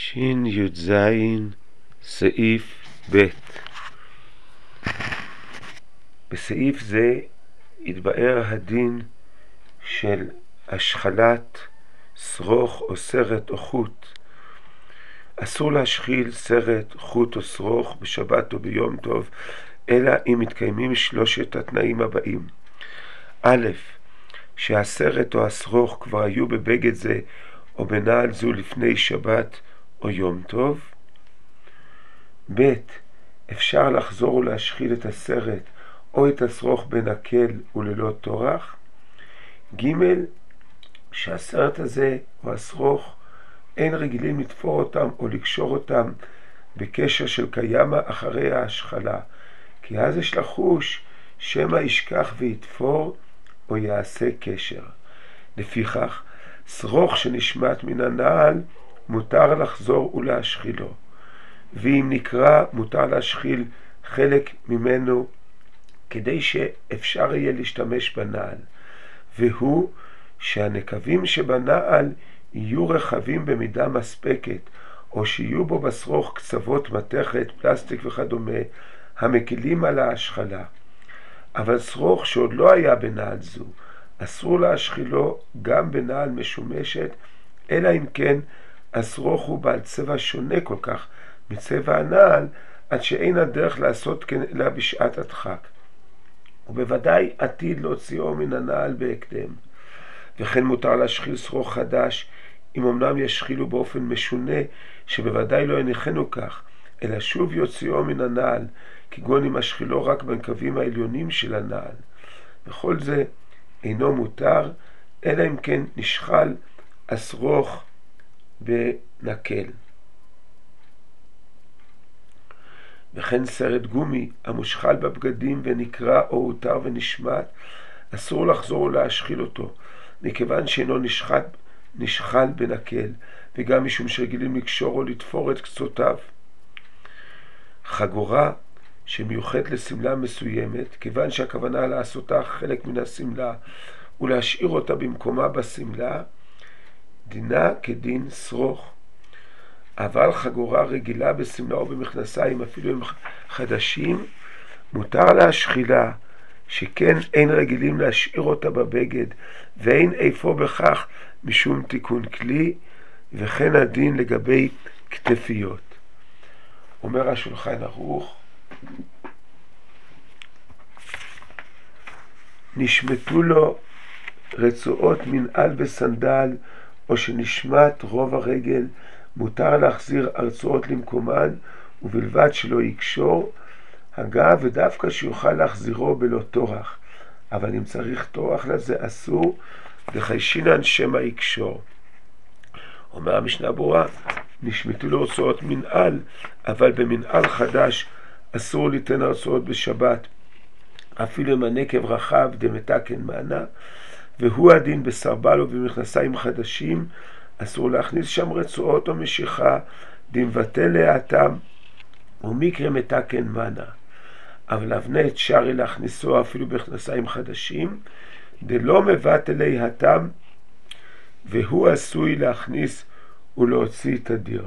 שי"ז סעיף ב'. בסעיף זה התבאר הדין של השחלת שרוך או סרט או חוט. אסור להשחיל סרט, חוט או שרוך בשבת או ביום טוב, אלא אם מתקיימים שלושת התנאים הבאים. א', שהסרט או השרוך כבר היו בבגד זה או בנעל זו לפני שבת או יום טוב. ב', אפשר לחזור ולהשחיל את הסרט או את השרוך בנקל וללא טורח. ג', שהסרט הזה או השרוך אין רגילים לתפור אותם או לקשור אותם בקשר של קיימה אחרי ההשחלה, כי אז יש לחוש שמא ישכח ויתפור או יעשה קשר. לפיכך, שרוך שנשמט מן הנעל מותר לחזור ולהשחילו, ואם נקרא מותר להשחיל חלק ממנו כדי שאפשר יהיה להשתמש בנעל, והוא שהנקבים שבנעל יהיו רחבים במידה מספקת, או שיהיו בו בשרוך קצוות מתכת, פלסטיק וכדומה, המקילים על ההשחלה. אבל שרוך שעוד לא היה בנעל זו, אסור להשחילו גם בנעל משומשת, אלא אם כן השרוך הוא בעל צבע שונה כל כך מצבע הנעל, עד שאין הדרך לעשות כן אלא בשעת הדחק. ובוודאי עתיד להוציאו מן הנעל בהקדם. וכן מותר להשחיל שרוך חדש, אם אמנם ישחילו באופן משונה, שבוודאי לא יניחנו כך, אלא שוב יוציאו מן הנעל, כגון אם השחילו רק בנקבים העליונים של הנעל. וכל זה אינו מותר, אלא אם כן נשחל השרוך בנקל. וכן סרט גומי המושחל בבגדים ונקרע או הותר ונשמט, אסור לחזור ולהשחיל אותו, מכיוון שאינו נשחל בנקל, וגם משום שרגילים לקשור או לתפור את קצותיו. חגורה שמיוחדת לסמלה מסוימת, כיוון שהכוונה לעשותה חלק מן הסמלה ולהשאיר אותה במקומה בסמלה, דינה כדין שרוך. אבל חגורה רגילה בסמלה או במכנסיים, אפילו הם חדשים, מותר להשחילה, שכן אין רגילים להשאיר אותה בבגד, ואין איפה בכך משום תיקון כלי, וכן הדין לגבי כתפיות. אומר השולחן ערוך, נשמטו לו רצועות מנעל בסנדל, או שנשמט רוב הרגל, מותר להחזיר הרצועות למקומן, ובלבד שלא יקשור, אגב, ודווקא שיוכל להחזירו בלא טורח, אבל אם צריך טורח לזה אסור, וחיישינן שמא יקשור. אומר המשנה ברורה, נשמטו לו רצועות מנעל, אבל במנעל חדש אסור ליתן הרצועות בשבת, אפילו אם הנקב רחב דמתקן מענה, והוא הדין בסרבל או במכנסיים חדשים, אסור להכניס שם רצועות או משיכה, דמבטל להאטם, ומקרה מתקן מנה. אבל אבנה את שרי להכניסו אפילו בכנסיים חדשים, דלא מבטל להאטם, והוא עשוי להכניס ולהוציא תדיר.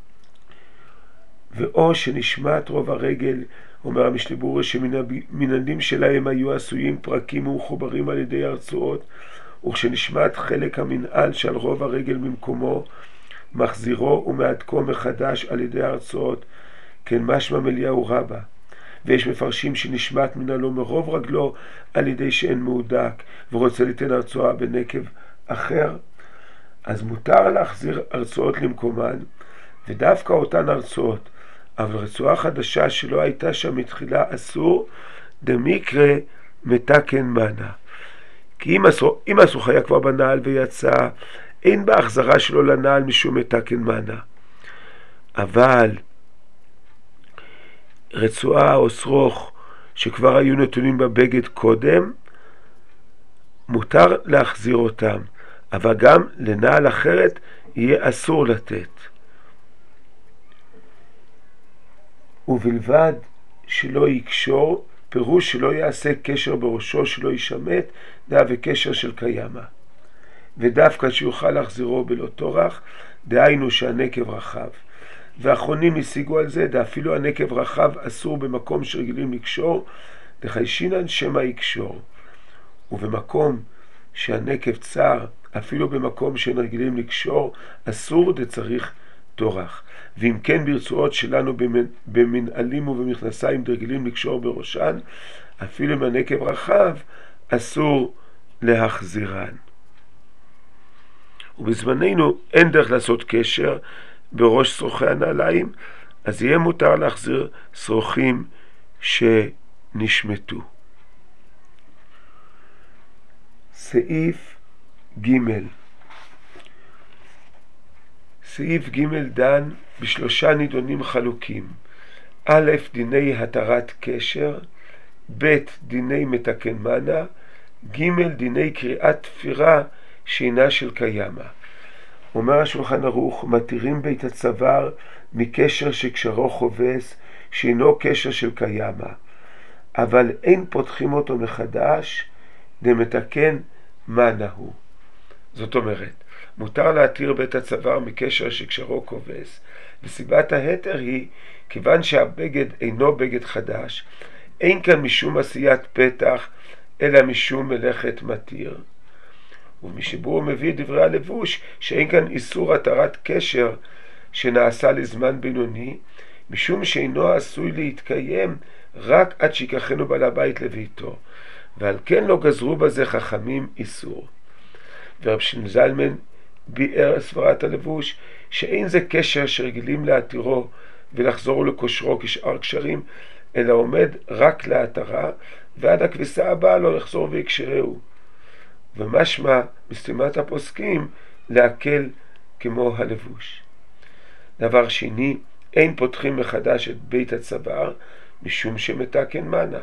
ואו שנשמט רוב הרגל, אומר המשנה ברורה, שמנהלים שלהם היו עשויים פרקים ומחוברים על ידי הרצועות, וכשנשמט חלק המנעל של רוב הרגל ממקומו, מחזירו ומעדכו מחדש על ידי הרצועות, כן משמע אליהו רבה. ויש מפרשים שנשמט מנהלו מרוב רגלו על ידי שאין מהודק, ורוצה ליתן הרצועה בנקב אחר, אז מותר להחזיר הרצועות למקומן, ודווקא אותן הרצועות, אבל רצועה חדשה שלא הייתה שם מתחילה אסור, דמיקרא מתקן מנה. כי אם הסוך היה כבר בנעל ויצא, אין בה החזרה שלו לנעל משום מתקן מנה. אבל רצועה או שרוך שכבר היו נתונים בבגד קודם, מותר להחזיר אותם, אבל גם לנעל אחרת יהיה אסור לתת. ובלבד שלא יקשור, פירוש שלא יעשה קשר בראשו, שלא ישמט, דה וקשר של קיימה. ודווקא שיוכל להחזירו בלא טורח, דהיינו שהנקב רחב. ואחרונים השיגו על זה, דאפילו הנקב רחב אסור במקום שרגילים לקשור, דחיישינן שמא יקשור. ובמקום שהנקב צר, אפילו במקום שנרגילים לקשור, אסור דצריך טורח. ואם כן ברצועות שלנו במנעלים ובמכנסיים דרגילים לקשור בראשן, אפילו אם הנקב רחב, אסור להחזירן. ובזמננו אין דרך לעשות קשר בראש שרוכי הנעליים, אז יהיה מותר להחזיר שרוכים שנשמטו. סעיף ג' סעיף ג' דן בשלושה נידונים חלוקים. א', דיני התרת קשר, ב', דיני מתקן מנה, ג', דיני קריאת תפירה שאינה של קיימה. אומר השולחן ערוך, מתירים בית הצוואר מקשר שקשרו חובס שאינו קשר של קיימה, אבל אין פותחים אותו מחדש דמתקן מנה הוא. זאת אומרת, מותר להתיר בית הצוואר מקשר שקשרו כובס, וסיבת ההתר היא כיוון שהבגד אינו בגד חדש, אין כאן משום עשיית פתח אלא משום מלאכת מתיר. ומשבור מביא דברי הלבוש שאין כאן איסור התרת קשר שנעשה לזמן בינוני, משום שאינו עשוי להתקיים רק עד שיקחנו בעל הבית לביתו, ועל כן לא גזרו בזה חכמים איסור. ורב שלמה זלמן ביאר סברת הלבוש שאין זה קשר שרגילים להתירו ולחזור לכושרו כשאר קשרים, אלא עומד רק להתרה, ועד הכביסה הבאה לא יחזור ויקשרהו. ומשמע בסתימת הפוסקים להקל כמו הלבוש. דבר שני, אין פותחים מחדש את בית הצוואר משום שמתקן מנה.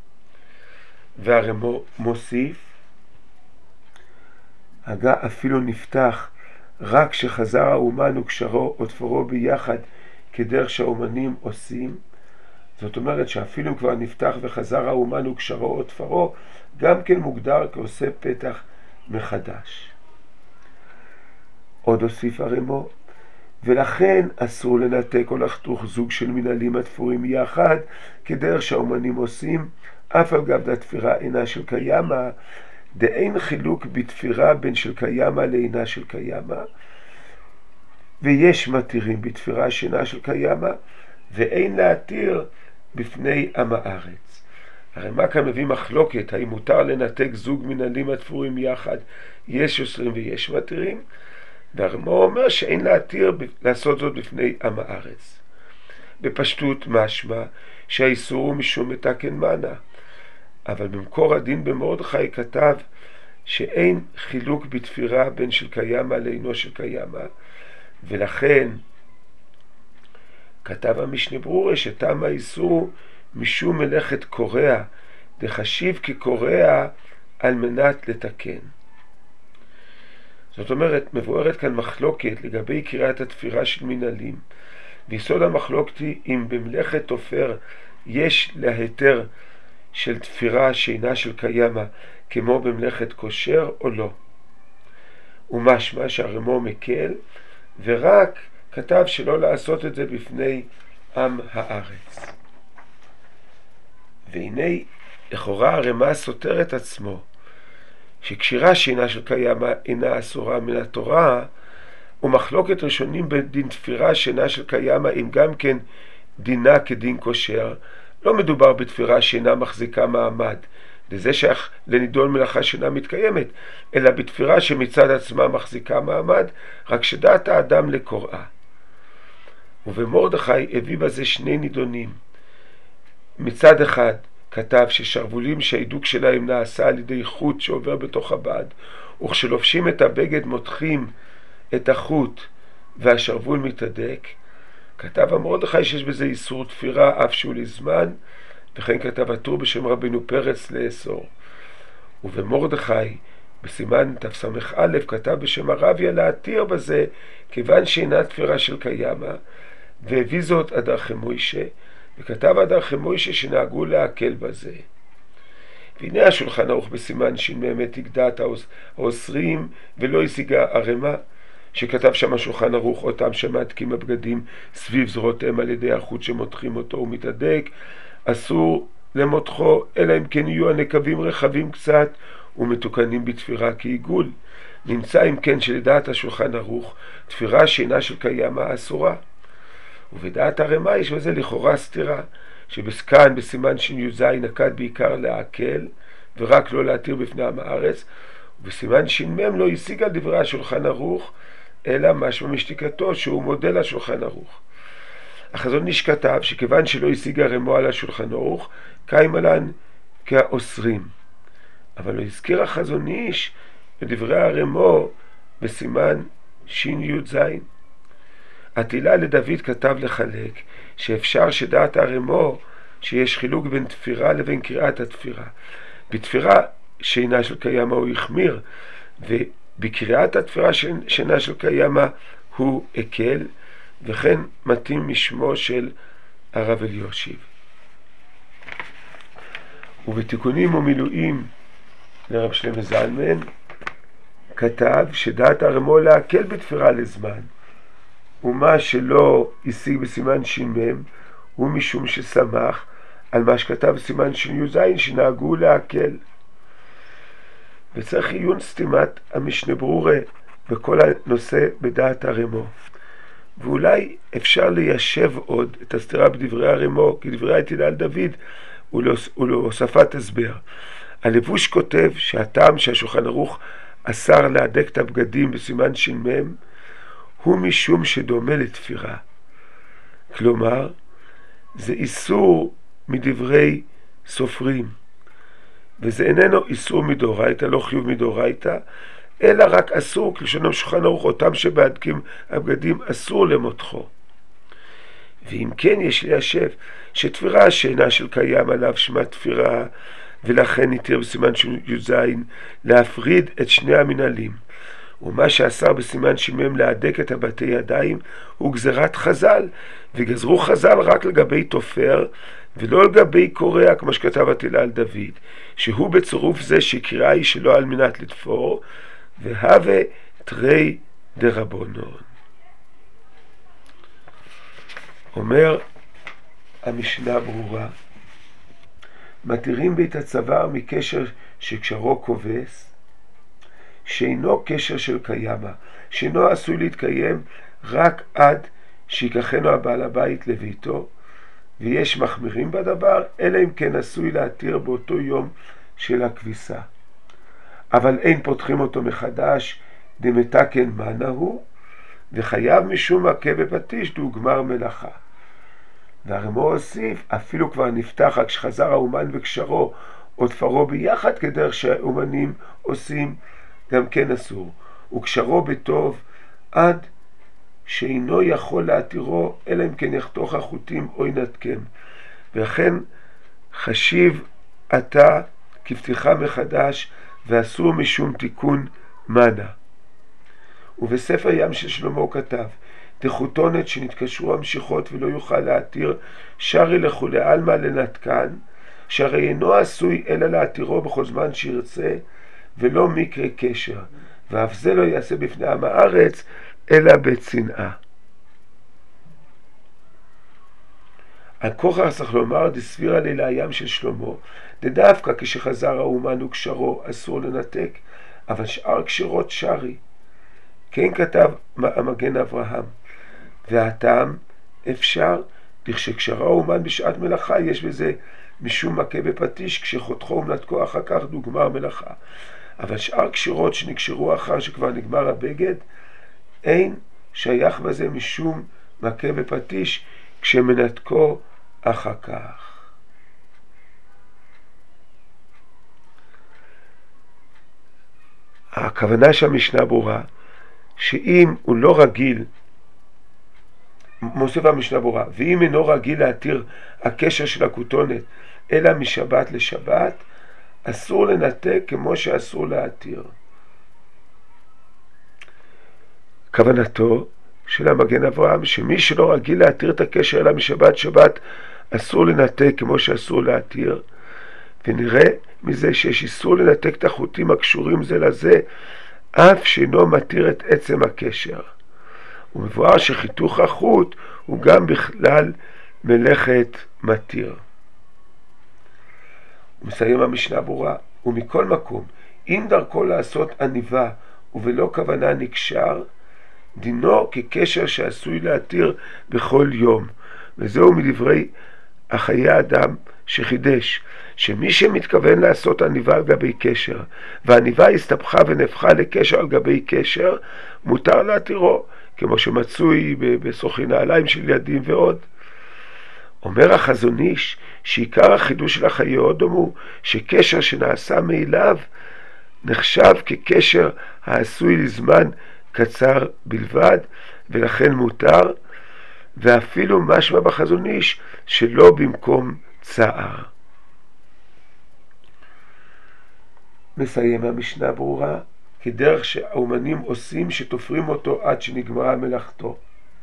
והרמו מוסיף, הגה אפילו נפתח רק שחזר האומן וקשרו או תפרו ביחד כדרך שהאומנים עושים. זאת אומרת שאפילו כבר נפתח וחזר האומן וקשרו או תפרו, גם כן מוגדר כעושה פתח מחדש. עוד הוסיף הרמו, ולכן אסור לנתק או לחתוך זוג של מנהלים התפורים יחד כדרך שהאומנים עושים, אף על גב התפירה אינה של קיימה, דאין חילוק בתפירה בין של קיימה לאינה של קיימה, ויש מתירים בתפירה שאינה של קיימה, ואין להתיר בפני עם הארץ. הרי מה כאן מביא מחלוקת, האם מותר לנתק זוג מנהלים התפורים יחד, יש אוסרים ויש מתירים, והרמו אומר שאין להתיר לעשות זאת בפני עם הארץ. בפשטות משמע שהאיסור הוא משום מתקן מנה, אבל במקור הדין במרדכי כתב שאין חילוק בתפירה בין של קיימה לאינו של קיימה, ולכן כתב המשנה ברורה שתם האיסור משום מלאכת קורע, דחשיב כקורע על מנת לתקן. זאת אומרת, מבוארת כאן מחלוקת לגבי קריאת התפירה של מנהלים, ויסוד המחלוקת היא אם במלאכת תופר יש להיתר של תפירה שאינה של קיימה כמו במלאכת כושר או לא. ומשמע שהרמו מקל, ורק כתב שלא לעשות את זה בפני עם הארץ. והנה לכאורה הרמה סותר את עצמו, שקשירה שאינה של קיימה אינה אסורה מן התורה, ומחלוקת ראשונים בדין תפירה שאינה של קיימה אם גם כן דינה כדין כושר. לא מדובר בתפירה שאינה מחזיקה מעמד, לזה שייך לנידון מלאכה שאינה מתקיימת, אלא בתפירה שמצד עצמה מחזיקה מעמד, רק שדעת האדם לקוראה. ובמרדכי הביא בזה שני נידונים. מצד אחד כתב ששרבולים שההידוק שלהם נעשה על ידי חוט שעובר בתוך הבד, וכשלובשים את הבגד מותחים את החוט והשרבול מתהדק. כתב המרדכי שיש בזה איסור תפירה אף שהוא לזמן, וכן כתב הטור בשם רבינו פרץ לאסור. ובמרדכי בסימן תס"א כתב בשם הרביה להתיר בזה כיוון שאינה תפירה של קיימה, והביא זאת אדרכי מוישה, וכתב אדרכי מוישה שנהגו להקל בזה. והנה השולחן ערוך בסימן ש"מ תגדעת האוסרים ולא השיגה ערמה, שכתב שם השולחן ערוך אותם שמעתקים הבגדים סביב זרועותיהם על ידי החוט שמותחים אותו ומתהדק, אסור למותחו אלא אם כן יהיו הנקבים רחבים קצת ומתוקנים בתפירה כעיגול. נמצא אם כן שלדעת השולחן ערוך תפירה שאינה של קיימא אסורה, ובדעת הרמ"א יש בזה לכאורה סתירה, שבסכן בסימן שי"ז נקט בעיקר להקל ורק לא להתיר בפני עם הארץ, ובסימן ש"מ לא השיג על דברי השולחן ערוך אלא משמע משתיקתו שהוא מודל השולחן ערוך. החזון איש כתב שכיוון שלא השיג הרמ"א על השולחן ערוך קיימא לן כאוסרים, אבל לא הזכיר החזון איש בדברי הרמ"א בסימן שי"ז. התהילה לדוד כתב לחלק שאפשר שדעת הרמ"א שיש חילוק בין תפירה לבין קריאת התפירה. בתפירה שאינה של קיימא הוא החמיר, ובקריאת התפירה שאינה של קיימא הוא הקל, וכן מתאים משמו של הרב אלישיב. ובתיקונים ומילואים לרב שלמה זלמן כתב שדעת הרמ"א להקל בתפירה לזמן, ומה שלא השיג בסימן ש"מ הוא משום ששמח על מה שכתב בסימן שי"ז שנהגו להקל. וצריך עיון סתימת המשנה ברורה בכל הנושא בדעת הרמ"א, ואולי אפשר ליישב עוד את הסתירה בדברי הרמ"א כדברי התהילה על דוד ולהוספת הסבר. הלבוש כותב שהטעם שהשולחן ערוך אסר להדק את הבגדים בסימן ש"מ הוא משום שדומה לתפירה, כלומר זה איסור מדברי סופרים, וזה איננו איסור מדאורייתא, לא חיוב מדאורייתא, אלא רק אסור כלשון השולחן ערוך אותם שבהדקים הבגדים אסור למותחו. ואם כן יש ליישב שתפירה שאינה של קיימא עליו שמה תפירה, ולכן התיר בסימן שי"ז להפריד את שני המנהלים, ומה שאסר בסימן ש"מ להדק את הבתי ידיים הוא גזירת חז"ל, וגזרו חז"ל רק לגבי תופר ולא לגבי קורע, כמו שכתב התהילה על דוד, שהוא בצירוף זה שקריאה היא שלא על מנת לתפור, והווה תרי דרבנן. אומר המשנה ברורה, מתירים בית הצוואר מקשר שקשרו כובס, שאינו קשר של קיימא, שאינו עשוי להתקיים רק עד שיקחנו הבעל הבית לביתו, ויש מחמירים בדבר, אלא אם כן עשוי להתיר באותו יום של הכביסה. אבל אין פותחים אותו מחדש, דמתקן מנה הוא, וחייב משום מכה בפטיש דו גמר מלאכה. והרמ"א הוסיף, אפילו כבר נפתח רק שחזר האומן וקשרו או תפרו ביחד כדרך שהאומנים עושים, גם כן אסור, וקשרו בטוב עד שאינו יכול להתירו אלא אם כן יחתוך החוטים או ינתקם, וכן חשיב עתה כפתיחה מחדש ואסור משום תיקון מנה. ובספר ים של שלמה כתב, דחותונת שנתקשרו המשיכות ולא יוכל להתיר שרי לכולי עלמא לנתקן, שהרי אינו עשוי אלא להתירו בכל זמן שירצה ולא מקרה קשר, ואף זה לא יעשה בפני עם הארץ אלא בצנעה. על כוכר צריך לומר דסבירה לי לים של שלמה, דווקא כשחזר האומן וקשרו אסור לנתק, אבל שאר קשרות שרי. כן כתב המגן אברהם, והטעם אפשר, לכשקשרה האומן בשעת מלאכה יש בזה משום מכה בפטיש, כשחותכו ומנתקו אחר כך דוגמר מלאכה. אבל שאר קשירות שנקשרו אחר שכבר נגמר הבגד, אין שייך בזה משום מכה בפטיש כשמנתקו אחר כך. הכוונה שהמשנה ברורה, שאם הוא לא רגיל, מוסיף המשנה ברורה, ואם אינו רגיל להתיר הקשר של הכותונת אלא משבת לשבת, אסור לנתק כמו שאסור להתיר. כוונתו של המגן אברהם, שמי שלא רגיל להתיר את הקשר אלא משבת שבת, אסור לנתק כמו שאסור להתיר, ונראה מזה שיש איסור לנתק את החוטים הקשורים זה לזה, אף שאינו מתיר את עצם הקשר. ומבואר שחיתוך החוט הוא גם בכלל מלאכת מתיר. ומסיים המשנה ברורה, ומכל מקום, אם דרכו לעשות עניבה ובלא כוונה נקשר, דינו כקשר שעשוי להתיר בכל יום. וזהו מדברי החיי אדם שחידש, שמי שמתכוון לעשות עניבה על גבי קשר, והעניבה הסתבכה ונפחה לקשר על גבי קשר, מותר להתירו, כמו שמצוי בסוחי נעליים של ילדים ועוד. אומר החזון איש שעיקר החידוש של החיי אדם הוא שקשר שנעשה מאליו נחשב כקשר העשוי לזמן קצר בלבד, ולכן מותר, ואפילו משמע בחזון איש שלא במקום צער. מסיים המשנה ברורה, כדרך שהאומנים עושים שתופרים אותו עד שנגמרה מלאכתו.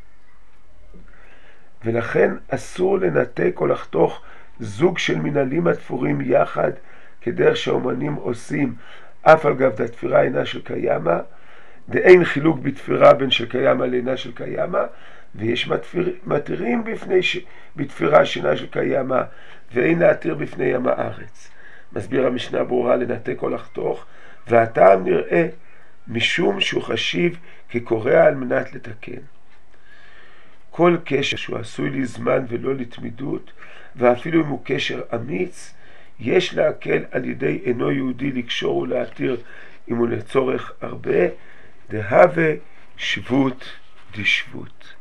ולכן אסור לנתק או לחתוך זוג של מנהלים התפורים יחד, כדרך שהאומנים עושים, אף על גב התפירה אינה של קיימה, ואין חילוק בתפירה בין של קיימה לאינה של קיימה, ויש מתירים בתפירה שאינה של קיימה, ואין להתיר בפני ים הארץ. מסביר המשנה ברורה לנתק או לחתוך, והטעם נראה משום שהוא חשיב כקורע על מנת לתקן. כל קשר שהוא עשוי לזמן ולא לתמידות, ואפילו אם הוא קשר אמיץ, יש להקל על ידי אינו יהודי לקשור ולהתיר אם הוא לצורך הרבה, דהווה שבות דשבות.